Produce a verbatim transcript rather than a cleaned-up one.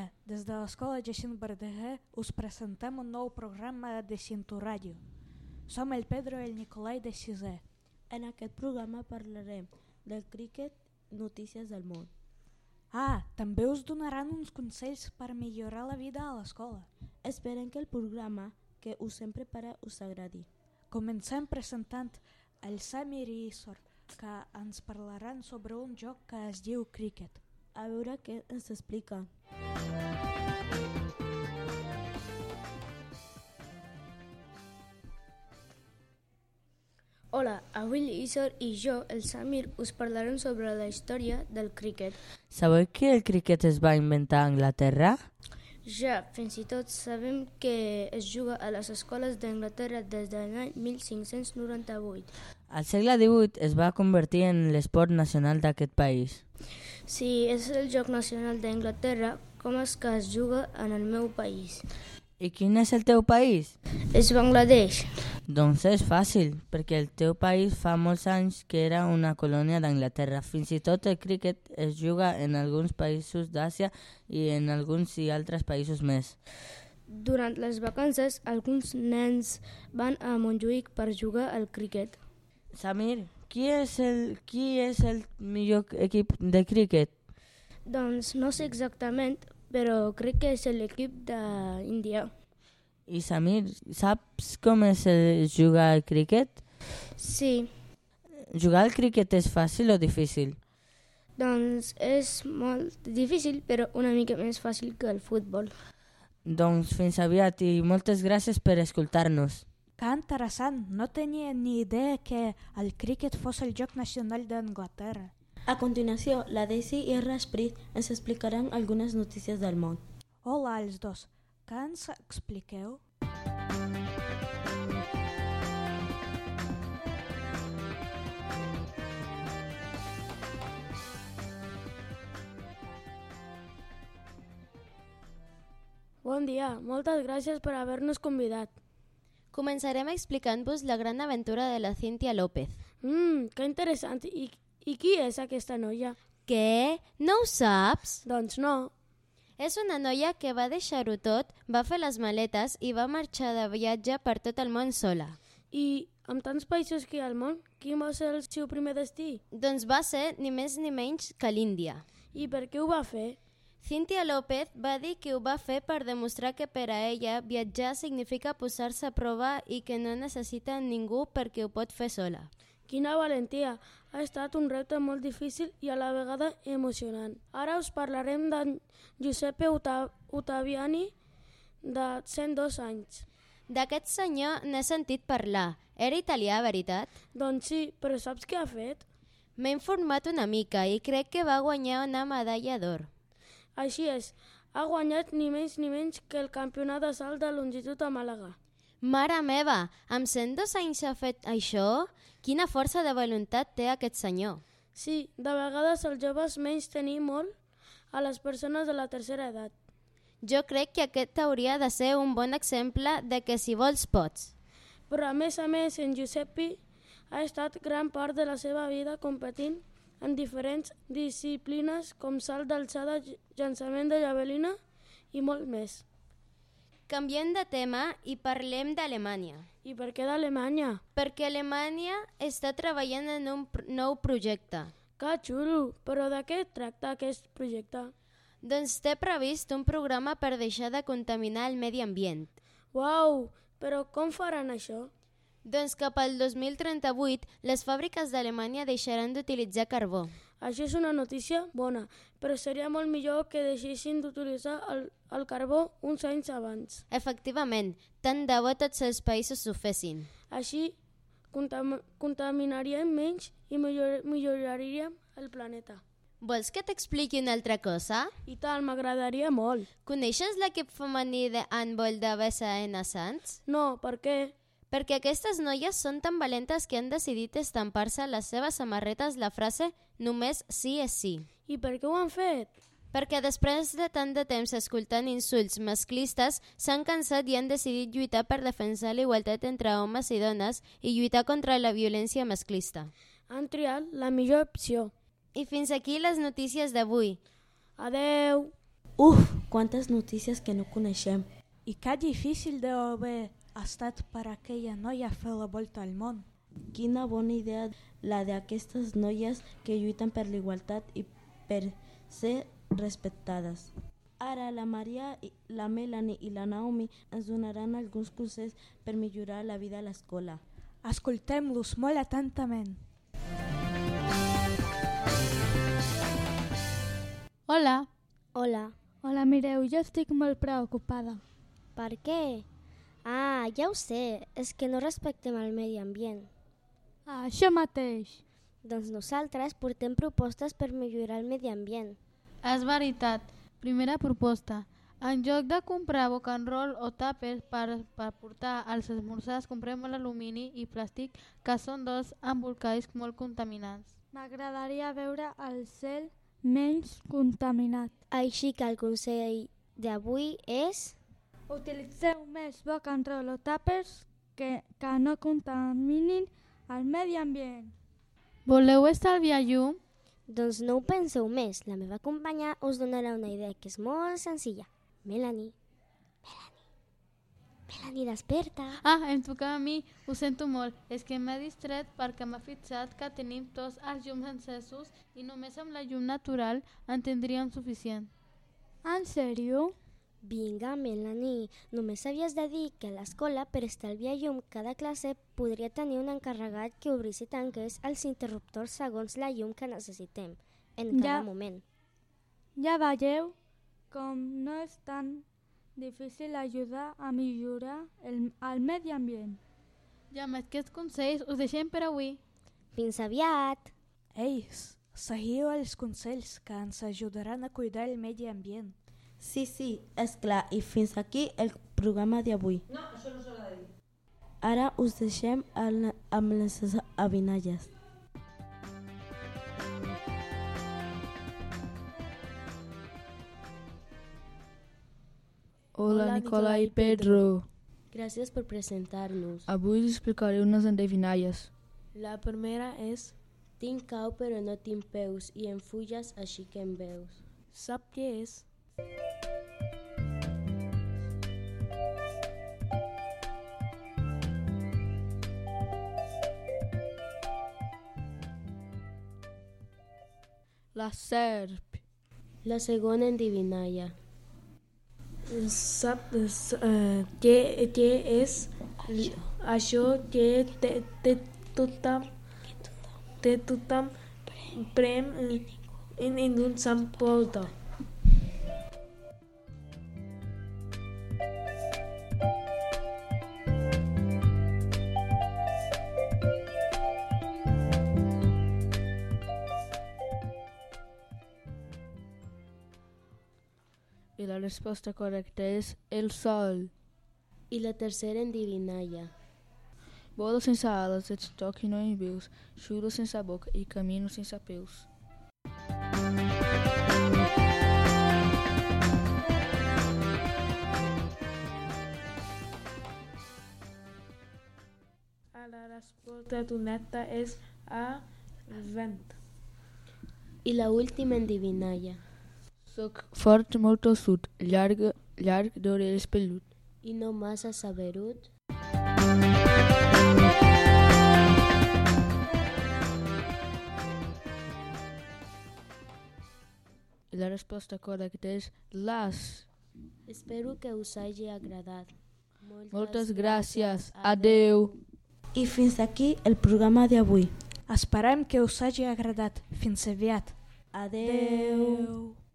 dia, des de l'Escola Jacint Verdaguer us presentem un nou programa de Cinto Ràdio. Som el Pedro i el Nicolai de sisè. En aquest programa parlarem del criquet, notícies del món. Ah, també us donaran uns consells per millorar la vida a l'escola. Esperem que el programa que us hem preparat us agradi. Comencem presentant el Samir i Isor, que ens parlaran sobre un joc que es diu criquet. A veure què ens explica. Hola, avui l'Isor i jo, el Samir, us parlarem sobre la història del criquet. Sabeu que el criquet es va inventar a Anglaterra? Ja, fins i tot sabem que es juga a les escoles d'Anglaterra des de l'any mil cinc-cents noranta-vuit. Al segle divuit es va convertir en l'esport nacional d'aquest país. Sí, és el joc nacional d'Anglaterra, com és que es juga en el meu país. I quin és el teu país? És Bangladesh. Doncs és fàcil, perquè el teu país fa molts anys que era una colònia d'Anglaterra. Fins i tot el criquet es juga en alguns països d'Àsia i en alguns i altres països més. Durant les vacances, alguns nens van a Montjuïc per jugar al criquet. Samir, qui és el, qui és el millor equip de criquet? Doncs no sé exactament, però crec que és l'equip d'Índia. I Samir, saps com es jugar al criquet? Sí. Jugar al criquet és fàcil o difícil? Doncs és molt difícil, però una mica més fàcil que el futbol. Doncs fins aviat i moltes gràcies per escoltar-nos. Que interessant, no tenia ni idea que el criquet fos el joc nacional d'Anglaterra. A continuació, la Daisy i el Rashpreet ens explicaran algunes notícies del món. Hola als dos, què ens expliqueu? Bon dia, moltes gràcies per haver-nos convidat. Començarem explicant-vos la gran aventura de la Cíntia López. Mmm, que interessant. I, I qui és aquesta noia? Què? No ho saps? Doncs no. És una noia que va deixar-ho tot, va fer les maletes i va marxar de viatge per tot el món sola. I amb tants països que hi ha al món, quin va ser el seu primer destí? Doncs va ser ni més ni menys que l'Índia. I per què ho va fer? Cíntia López va dir que ho va fer per demostrar que per a ella viatjar significa posar-se a prova i que no necessita ningú perquè ho pot fer sola. Quina valentia! Ha estat un repte molt difícil i a la vegada emocionant. Ara us parlarem d'en Giuseppe Ottaviani, de cent dos anys. D'aquest senyor n'he sentit parlar. Era italià, veritat? Doncs sí, però saps què ha fet? M'he informat una mica i crec que va guanyar una medalla d'or. Així és, ha guanyat ni més ni menys que el campionat de salt de longitud a Màlaga. Mare meva, amb cent dos anys ha fet això? Quina força de voluntat té aquest senyor. Sí, de vegades els joves menys tenir molt a les persones de la tercera edat. Jo crec que aquest hauria de ser un bon exemple de que si vols pots. Però a més a més, en Giuseppe ha estat gran part de la seva vida competint en diferents disciplines com salt d'alçada, llançament de javelina i molt més. Canviem de tema i parlem d'Alemanya. I per què d'Alemanya? Perquè Alemanya està treballant en un pr- nou projecte. Que xulo! Però de què tracta aquest projecte? Doncs té previst un programa per deixar de contaminar el medi ambient. Uau! Però com faran això? Doncs cap al dos mil trenta-vuit les fàbriques d'Alemanya deixaran d'utilitzar carbó. Això és una notícia bona, però seria molt millor que deixessin d'utilitzar el, el carbó uns anys abans. Efectivament, tant de bo tots els països ho fessin. Així contam contaminaríem menys i millor milloraríem el planeta. Vols que t'expliqui una altra cosa? I tal, m'agradaria molt. Coneixes l'equip femení de handbol de B S N Sants? No, per què? Perquè aquestes noies són tan valentes que han decidit estampar-se a les seves samarretes la frase «Només sí és sí». I per què ho han fet? Perquè després de tant de temps escoltant insults masclistes s'han cansat i han decidit lluitar per defensar la igualtat entre homes i dones i lluitar contra la violència masclista. Han triat la millor opció. I fins aquí les notícies d'avui. Adeu! Uf, quantes notícies que no coneixem. I que difícil deu haver estat per aquella noia fer la volta al món. Quina bona idea la d'aquestes noies que lluiten per l'igualtat i per ser respectades. Ara la Maria, la Melanie i la Naomi ens donaran alguns consells per millorar la vida a l'escola. Escoltem-los molt atentament. Hola. Hola. Hola, mireu, jo estic molt preocupada. Per què? Ah, ja ho sé, és que no respectem el medi ambient. Ah, això mateix. Doncs nosaltres portem propostes per millorar el medi ambient. És veritat. Primera proposta. En lloc de comprar bocanroll o tàpers per, per portar als esmorzars, comprem l'alumini i plàstic, que són dos embolcalls molt contaminants. M'agradaria veure el cel menys contaminat. Així que el consell d'avui és... Utilitzeu més bocanroll o tàpers que, que no contaminin el medi ambient. Voleu estalviar llum? Doncs no ho penseu més. La meva companya us donarà una idea que és molt senzilla. Melanie. Melanie. Melanie, desperta. Ah, em tocava a mi. Ho sento molt. És que m'he distret perquè m'ha fixat que tenim tots els llums encesos i només amb la llum natural en tindríem suficient. En sèrio? Vinga, Melanie, només havies de dir que a l'escola, per estalviar llum, cada classe podria tenir un encarregat que obrís i tanqués els interruptors segons la llum que necessitem, en cada ja, moment. Ja veieu com no és tan difícil ajudar a millorar el, el medi ambient. I amb aquests consells us deixem per avui. Fins aviat! Ei, seguiu els consells que ens ajudaran a cuidar el medi ambient. Sí, sí, és clar. I fins aquí el programa d'avui. No, això no s'ha de dir. Ara us deixem amb les avinalles. Hola, Nicola i Pedro. Gràcies per presentar-nos. Avui us explicaré unes endevinalles. La primera és: tinc cau però no tinc peus i en fulles així que em veus. Sap què és? La serp. La segona endevinalla. Sap uh, què, què és això que té, té tothom té tothom prem i ningú se'n porta. I la resposta correcta és el sol. I la tercera endevinalla. Volo sense ales, ets toc i no em veus, xuro sense boca i camino sense peus. La resposta correcta és a vent. I la última endevinalla. Soc fort, molt tossut, llarg, llarg d'orelles pelut. I no massa saberut. I la resposta correcta és l'as. Espero que us hagi agradat. Moltes, Moltes gràcies. Adeu. I fins aquí el programa d'avui. Esperem que us hagi agradat. Fins aviat. Adeu. Adeu.